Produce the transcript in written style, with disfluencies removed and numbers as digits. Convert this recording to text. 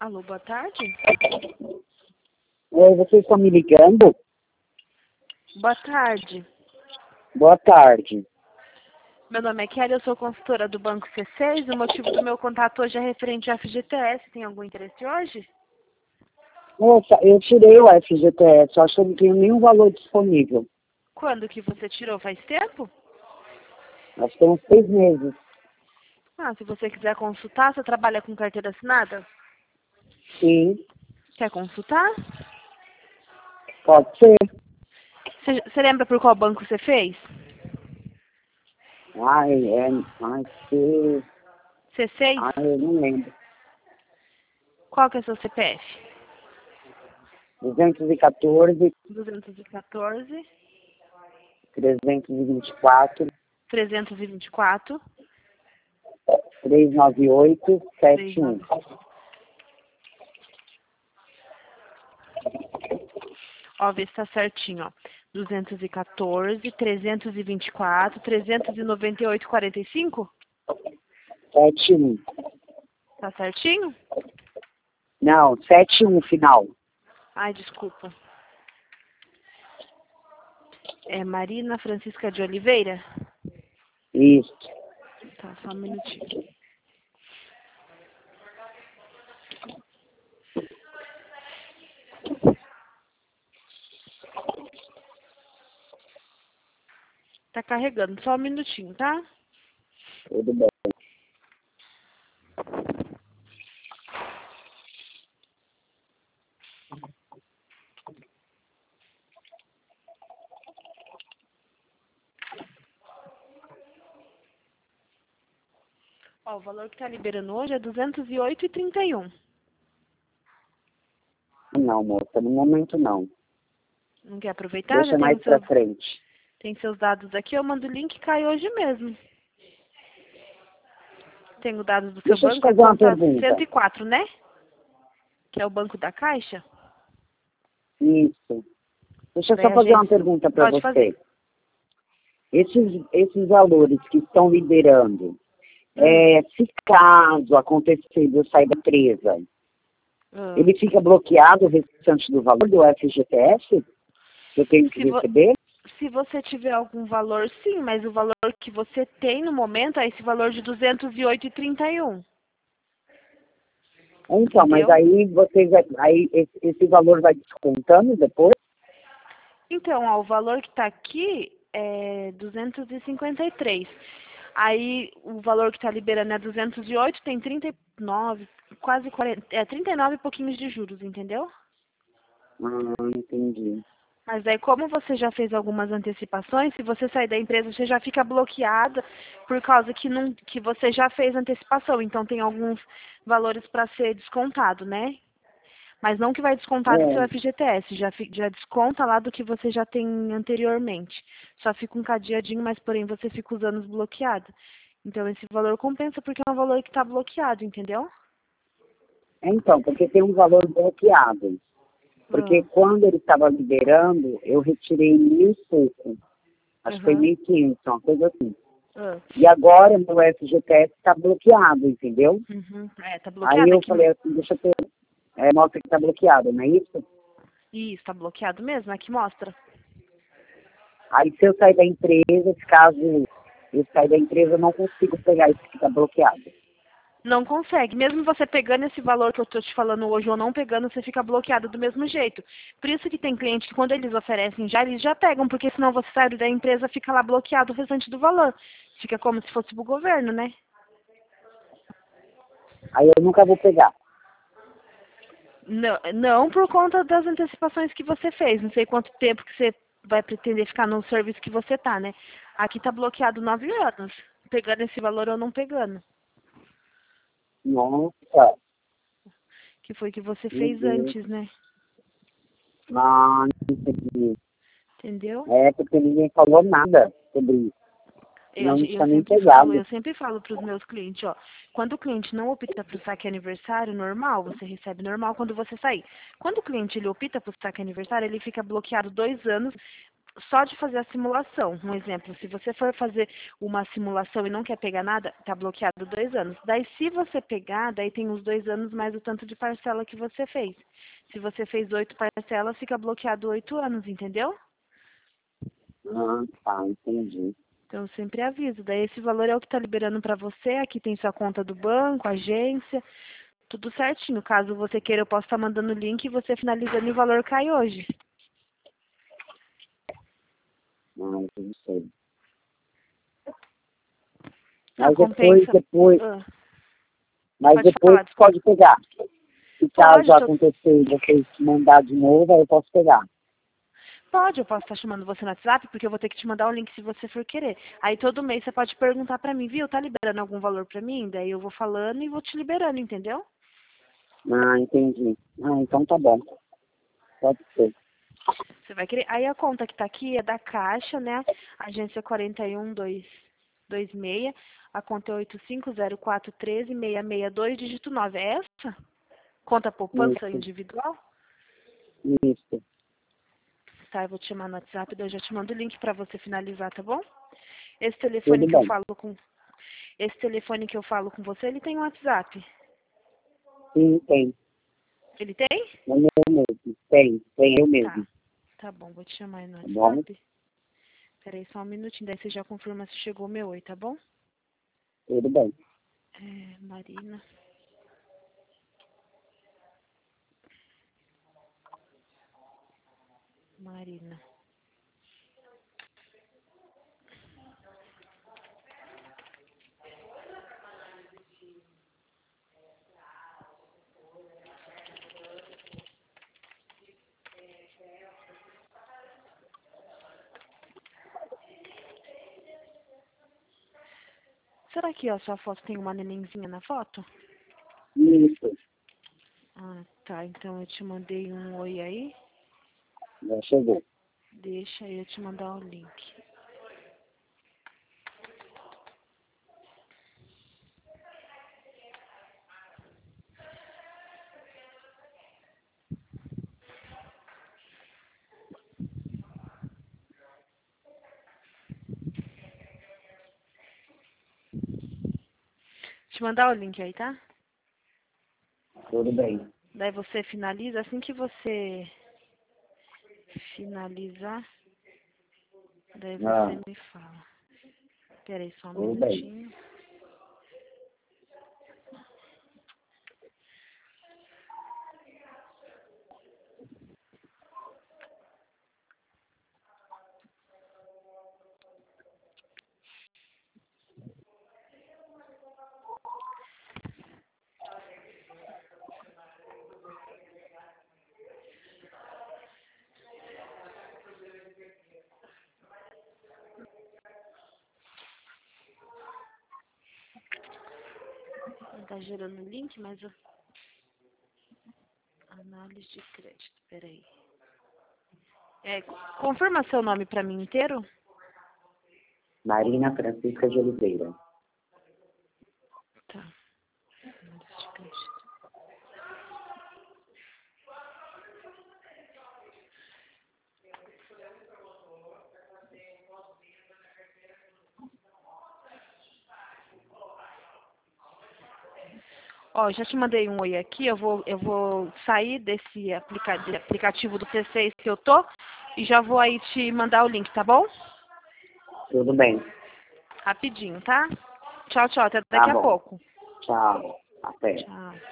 Alô, boa tarde. Oi, vocês estão me ligando? Boa tarde. Boa tarde. Meu nome é Kelly, eu sou consultora do Banco C6. O motivo do meu contato hoje é referente ao FGTS. Tem algum interesse hoje? Moça, eu tirei o FGTS, acho que eu não tenho nenhum valor disponível. Quando que você tirou? Faz tempo? Acho que tem uns 6 meses. Ah, se você quiser consultar, você trabalha com carteira assinada? Sim, Quer consultar? pode ser. Você lembra por qual banco você fez? Que... C6? eu não lembro. Qual que é seu CPF? 214, 214, 324, 324, 398, 71. 39. Ó, vê se tá certinho, ó. 214, 324, 398, 45? 71. Tá certinho? Não, 71 final. Ai, desculpa. É Marina Francisca de Oliveira? Isso. Tá, só um minutinho. Tá carregando, só um minutinho, tá? Tudo bem. Ó, o valor que tá liberando hoje é 208,31. Não, moça, no momento não. Não quer aproveitar? Já Deixa mais pra frente. tem seus dados aqui, eu mando o link e cai hoje mesmo. Tenho dados do seu Deixa eu te banco, é fazer uma conta pergunta. 104, né? Que é o banco da Caixa. Isso. Deixa eu Daí só a fazer uma agência... pergunta para Pode você. fazer. Esses valores que estão liberando, se caso acontecer de eu sair da empresa, ele fica bloqueado o restante do valor do FGTS que eu tenho que receber? Se você tiver algum valor, sim, mas o valor que você tem no momento é esse valor de 208,31. Então, mas Entendeu? aí esse valor vai descontando depois? Então, ó, o valor que está aqui é 253. Aí o valor que está liberando é 208, tem 39, quase 40, 39 e pouquinhos de juros, entendeu? Entendi. Mas aí, como você já fez algumas antecipações, se você sair da empresa, você já fica bloqueada por causa que você já fez antecipação. Então, tem alguns valores para ser descontado, né? Mas não que vai descontar do seu FGTS, já desconta lá do que você já tem anteriormente. Só fica um cadeadinho, mas porém você fica os anos bloqueado. Então, esse valor compensa porque é um valor que está bloqueado, entendeu? Então, porque tem um valor bloqueado. Porque Ah, quando ele estava liberando, eu retirei 1.000 e pouco. Acho que foi aham, 1.500, uma coisa assim. ah, E agora meu FGTS está bloqueado, entendeu? uhum. É, tá Aí bloqueado eu aqui. falei assim, deixa eu ter, mostra que está bloqueado, não é isso? Isso, tá bloqueado mesmo, aqui mostra. Aí se eu sair da empresa, se caso eu sair da empresa, eu não consigo pegar isso que está bloqueado. Não consegue. Mesmo você pegando esse valor que eu estou te falando hoje ou não pegando, você fica bloqueado do mesmo jeito. Por isso que tem cliente que quando eles oferecem já, eles já pegam, porque senão você sai da empresa, fica lá bloqueado o restante do valor. Fica como se fosse pro governo, né? Aí eu nunca vou pegar. Não, não por conta das antecipações que você fez. Não sei quanto tempo que você vai pretender ficar no serviço que você tá, né? Aqui tá bloqueado 9 anos. Pegando esse valor ou não pegando. Nossa, Que foi que você meu fez Deus. antes, né? Não entendi. Entendeu? É porque ninguém falou nada sobre isso. Não tinha nem pegado. Eu sempre falo para os meus clientes, ó, quando o cliente não opta para o saque aniversário normal, você recebe normal quando você sair. Quando o cliente ele opta para o saque aniversário, ele fica bloqueado 2 anos, só de fazer a simulação. Um exemplo, se você for fazer uma simulação e não quer pegar nada, tá bloqueado 2 anos. Daí, se você pegar, daí tem os 2 anos mais o tanto de parcela que você fez. Se você fez 8 parcelas, fica bloqueado 8 anos, entendeu? Ah, tá, entendi. Então, eu sempre aviso. Daí, esse valor é o que está liberando para você. Aqui tem sua conta do banco, agência, tudo certinho. Caso você queira, eu posso estar mandando o link e você finalizando e o valor cai hoje. Ah, eu não sei. Não, Mas compensa. Ah, mas pode depois falar, desculpa. pode pegar. Se caso Pode, acontecer e vocês mandar de novo, aí eu posso pegar. pode, eu posso estar chamando você no WhatsApp, porque eu vou ter que te mandar o link se você for querer. Aí todo mês você pode perguntar pra mim, viu, tá liberando algum valor pra mim? Daí eu vou falando e vou te liberando, entendeu? Ah, entendi. Ah, então tá bom. Pode ser. Você vai querer. Aí a conta que tá aqui é da Caixa, né? Agência 41226. A conta é 850413-662, dígito 9. É essa? Conta poupança Isso, individual? isso. Tá, eu vou te chamar no WhatsApp, daí eu já te mando o link pra você finalizar, tá bom? Esse Tudo telefone que eu bem. falo com Esse telefone que eu falo com você, ele tem um WhatsApp. Sim, tem. Ele tem? É meu mesmo. Tem eu Tá. mesmo. Tá bom, vou te chamar aí no Tá bom? WhatsApp. Peraí só um minutinho, daí você já confirma se chegou o meu oi, tá bom? Tudo bem. Marina. Marina. Será que a sua foto tem uma nenenzinha na foto? Isso. Ah, tá. Então eu te mandei um oi aí. Já chegou. Deixa eu te mandar o link. Te mandar o link aí, tá? Tudo bem. Daí você finaliza. Assim que você finalizar, daí Ah, você me fala. Peraí só um tudo bem. minutinho. Não tá gerando o link, mas análise de crédito. Peraí. Confirma seu nome pra mim inteiro? Marina Francisca de Oliveira. Tá. Análise de crédito. Ó, já te mandei um oi aqui, eu vou sair desse aplicativo do T6 que eu tô e já vou aí te mandar o link, tá bom? Tudo bem. Rapidinho, tá? Tchau, tchau, até Tá daqui a bom. pouco. Tchau. Até. Tchau.